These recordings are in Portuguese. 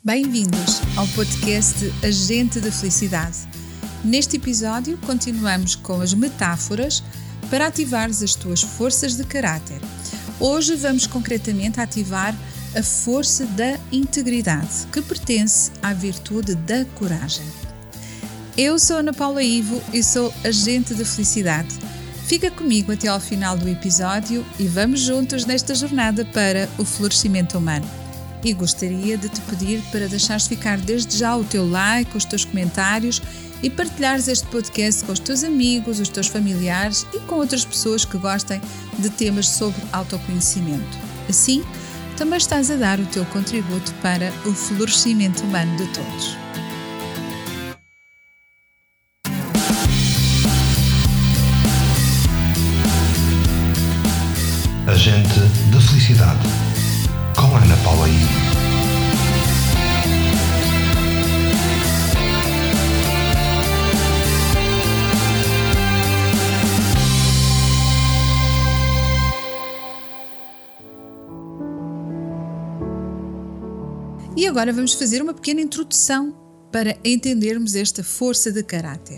Bem-vindos ao podcast Agente da Felicidade. Neste episódio continuamos com as metáforas para ativares as tuas forças de caráter. Hoje vamos concretamente ativar a força da integridade, que pertence à virtude da coragem. Eu sou Ana Paula Ivo e sou Agente da Felicidade. Fica comigo até ao final do episódio e vamos juntos nesta jornada para o florescimento humano. E gostaria de te pedir para deixares ficar desde já o teu like, os teus comentários e partilhares este podcast com os teus amigos, os teus familiares e com outras pessoas que gostem de temas sobre autoconhecimento. Assim, também estás a dar o teu contributo para o florescimento humano de todos. Agente da Felicidade, com Ana Paula Ivo. E agora vamos fazer uma pequena introdução para entendermos esta força de caráter.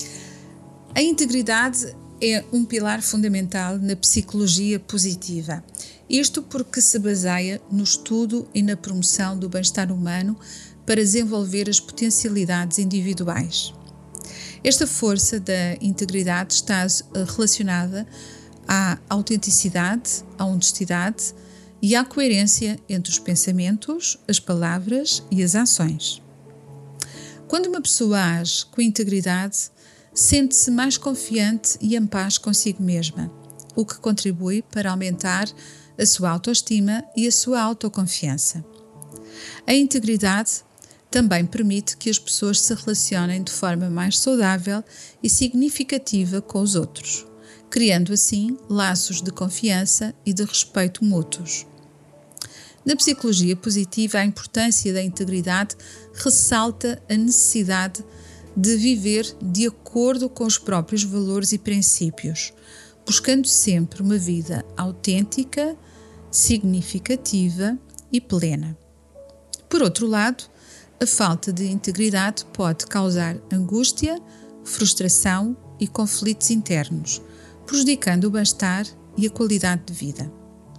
A integridade é um pilar fundamental na psicologia positiva. Isto porque se baseia no estudo e na promoção do bem-estar humano para desenvolver as potencialidades individuais. Esta força da integridade está relacionada à autenticidade, à honestidade e à coerência entre os pensamentos, as palavras e as ações. Quando uma pessoa age com integridade, sente-se mais confiante e em paz consigo mesma, o que contribui para aumentar a sua autoestima e a sua autoconfiança. A integridade também permite que as pessoas se relacionem de forma mais saudável e significativa com os outros, criando assim laços de confiança e de respeito mútuos. Na psicologia positiva, a importância da integridade ressalta a necessidade de viver de acordo com os próprios valores e princípios, buscando sempre uma vida autêntica, significativa e plena. Por outro lado, a falta de integridade pode causar angústia, frustração e conflitos internos, prejudicando o bem-estar e a qualidade de vida.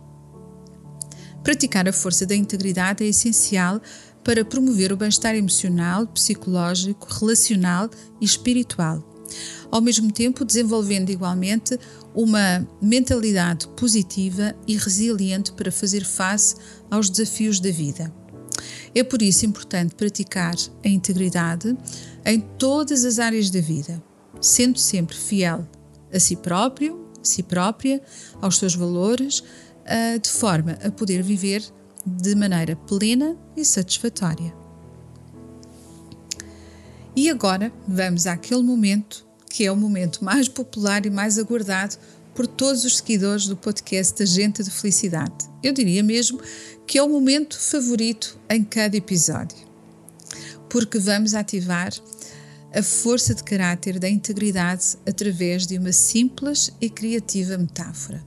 Praticar a força da integridade é essencial para promover o bem-estar emocional, psicológico, relacional e espiritual, ao mesmo tempo desenvolvendo igualmente uma mentalidade positiva e resiliente para fazer face aos desafios da vida. É por isso importante praticar a integridade em todas as áreas da vida, sendo sempre fiel a si próprio, a si própria, aos seus valores, de forma a poder viver de maneira plena e satisfatória. E agora vamos àquele momento que é o momento mais popular e mais aguardado por todos os seguidores do podcast Agente de Felicidade. Eu diria mesmo que é o momento favorito em cada episódio, porque vamos ativar a força de caráter da integridade através de uma simples e criativa metáfora.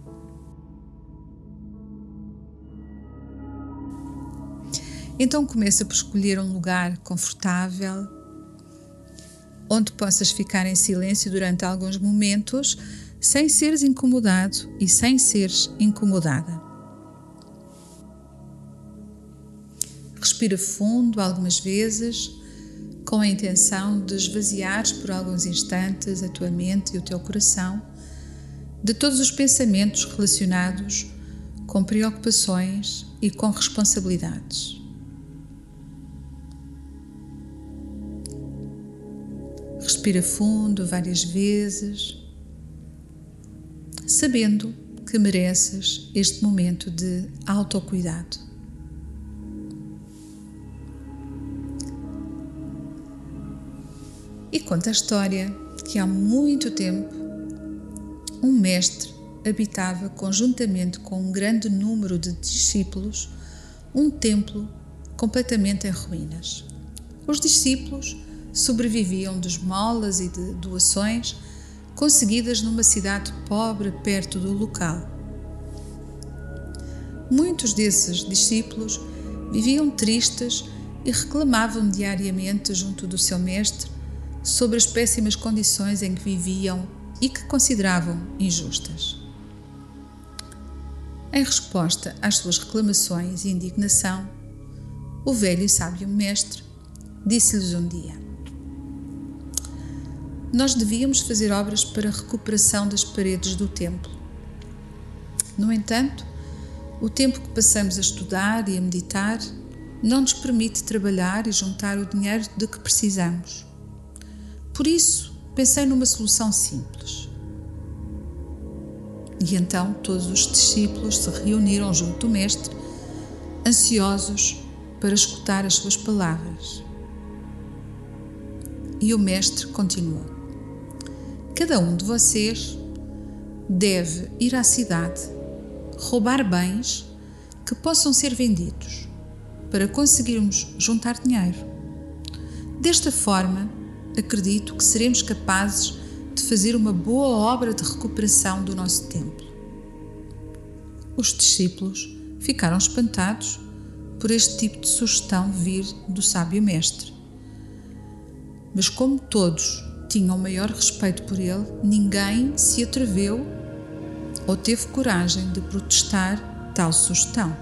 Então começa por escolher um lugar confortável, onde possas ficar em silêncio durante alguns momentos, sem seres incomodado e sem seres incomodada. Respira fundo algumas vezes, com a intenção de esvaziares por alguns instantes a tua mente e o teu coração de todos os pensamentos relacionados com preocupações e com responsabilidades. Respira fundo várias vezes, sabendo que mereces este momento de autocuidado. E conta a história que há muito tempo um mestre habitava conjuntamente com um grande número de discípulos um templo completamente em ruínas. Os discípulos sobreviviam de esmolas e de doações conseguidas numa cidade pobre perto do local. Muitos desses discípulos viviam tristes e reclamavam diariamente junto do seu mestre sobre as péssimas condições em que viviam e que consideravam injustas. Em resposta às suas reclamações e indignação, o velho e sábio mestre disse-lhes um dia: nós devíamos fazer obras para a recuperação das paredes do templo. No entanto, o tempo que passamos a estudar e a meditar não nos permite trabalhar e juntar o dinheiro de que precisamos. Por isso, pensei numa solução simples. E então todos os discípulos se reuniram junto do mestre, ansiosos para escutar as suas palavras. E o mestre continuou: cada um de vocês deve ir à cidade, roubar bens que possam ser vendidos, para conseguirmos juntar dinheiro. Desta forma, acredito que seremos capazes de fazer uma boa obra de recuperação do nosso templo. Os discípulos ficaram espantados por este tipo de sugestão vir do sábio mestre. Mas como todos tinham maior respeito por ele, ninguém se atreveu ou teve coragem de protestar tal sugestão.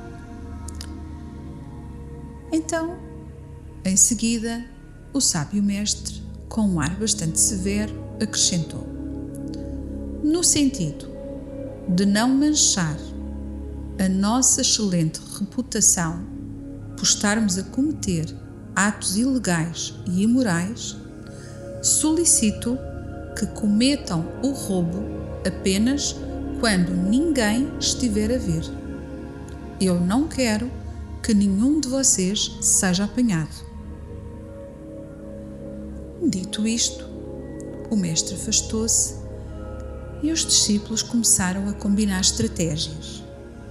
Então, em seguida, o sábio mestre, com um ar bastante severo, acrescentou: no sentido de não manchar a nossa excelente reputação por estarmos a cometer atos ilegais e imorais, solicito que cometam o roubo apenas quando ninguém estiver a ver. Eu não quero que nenhum de vocês seja apanhado. Dito isto, o mestre afastou-se e os discípulos começaram a combinar estratégias.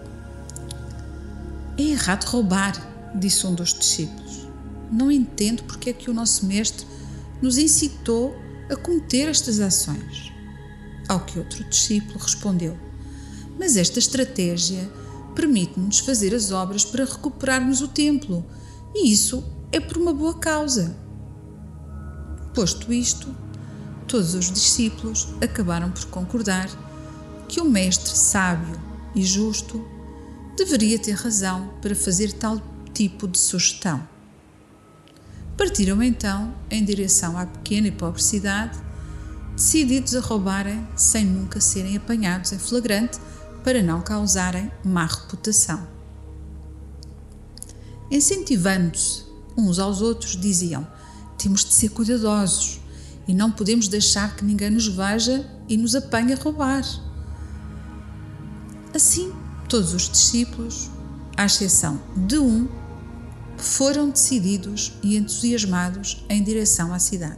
É errado roubar, disse um dos discípulos. Não entendo porque é que o nosso mestre nos incitou a cometer estas ações. Ao que outro discípulo respondeu: mas esta estratégia permite-nos fazer as obras para recuperarmos o templo, e isso é por uma boa causa. Posto isto, todos os discípulos acabaram por concordar que o mestre sábio e justo deveria ter razão para fazer tal tipo de sugestão. Partiram então em direção à pequena e pobre cidade, decididos a roubarem sem nunca serem apanhados em flagrante para não causarem má reputação. Incentivando-se uns aos outros, diziam: temos de ser cuidadosos e não podemos deixar que ninguém nos veja e nos apanhe a roubar. Assim, todos os discípulos, à exceção de um, foram decididos e entusiasmados em direção à cidade.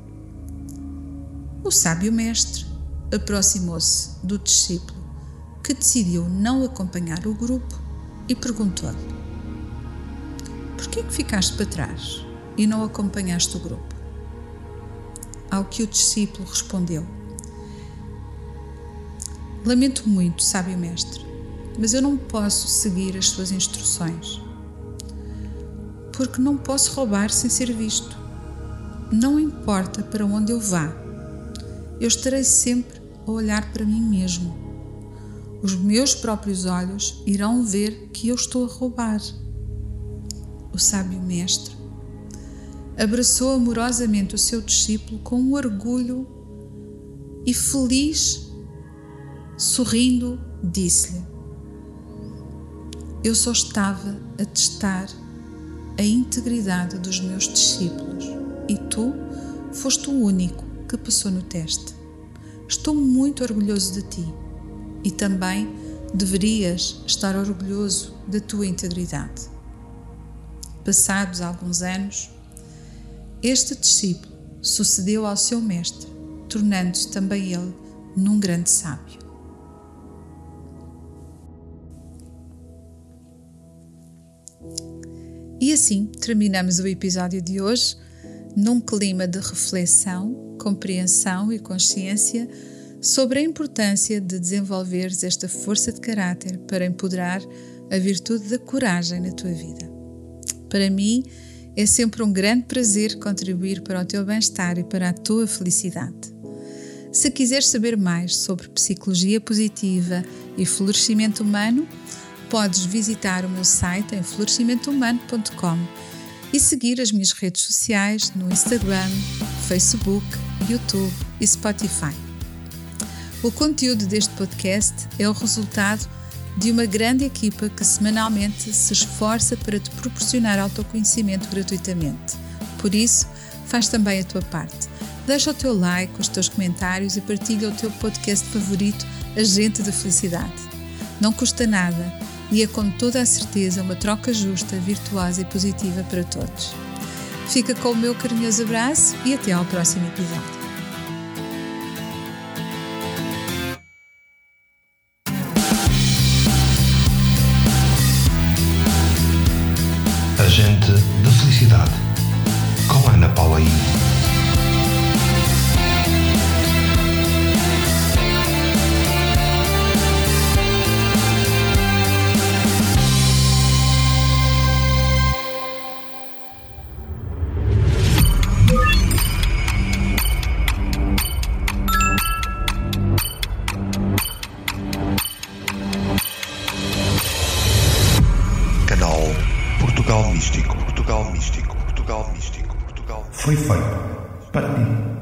O sábio mestre aproximou-se do discípulo que decidiu não acompanhar o grupo e perguntou-lhe: por que é que ficaste para trás e não acompanhaste o grupo? Ao que o discípulo respondeu: lamento muito, sábio mestre, mas eu não posso seguir as suas instruções, porque não posso roubar sem ser visto. Não importa para onde eu vá, eu estarei sempre a olhar para mim mesmo. Os meus próprios olhos irão ver que eu estou a roubar. O sábio mestre abraçou amorosamente o seu discípulo com um orgulho e, feliz, sorrindo, disse-lhe: eu só estava a testar a integridade dos meus discípulos e tu foste o único que passou no teste. Estou muito orgulhoso de ti e também deverias estar orgulhoso da tua integridade. Passados alguns anos, este discípulo sucedeu ao seu mestre, tornando-se também ele num grande sábio. E assim terminamos o episódio de hoje num clima de reflexão, compreensão e consciência sobre a importância de desenvolveres esta força de caráter para empoderar a virtude da coragem na tua vida. Para mim, É sempre um grande prazer contribuir para o teu bem-estar e para a tua felicidade. Se quiseres saber mais sobre psicologia positiva e florescimento humano, podes visitar o meu site em florescimentohumano.com e seguir as minhas redes sociais no Instagram, Facebook, YouTube e Spotify. O conteúdo deste podcast é o resultado de uma grande equipa que semanalmente se esforça para te proporcionar autoconhecimento gratuitamente. Por isso, faz também a tua parte. Deixa o teu like, os teus comentários e partilha o teu podcast favorito, Agente da Felicidade. Não custa nada e é com toda a certeza uma troca justa, virtuosa e positiva para todos. Fica com o meu carinhoso abraço e até ao próximo episódio. Agente da Felicidade, com Ana Paula I. Canal Portugal Místico. Foi feito para ti.